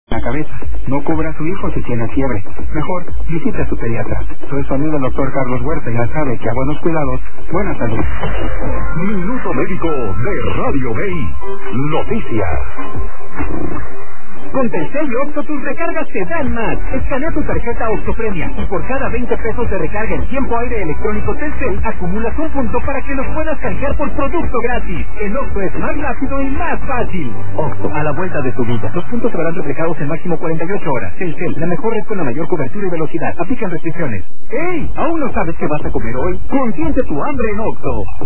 la cabeza. No cubra a su hijo si tiene fiebre. Mejor, visite a su pediatra. Soy su amigo el doctor Carlos Huerta y ya sabe que a buenos cuidados, buena salud. Minuto Médico de Radio Bay. Noticias. Con Telcel y Octo tus recargas te dan más. Escanea tu tarjeta Octopremia y por cada 20 pesos de recarga en tiempo aire electrónico Telcel acumulas un punto para que los puedas canjear por producto gratis. El Octo es más rápido y más fácil. Octo, a la vuelta de tu vida. Los puntos se verán reflejados en máximo 48 horas. Telcel, la mejor red con la mayor cobertura y velocidad. Aplican restricciones. ¡Ey! ¿Aún no sabes qué vas a comer hoy? Consiente tu hambre en Octo.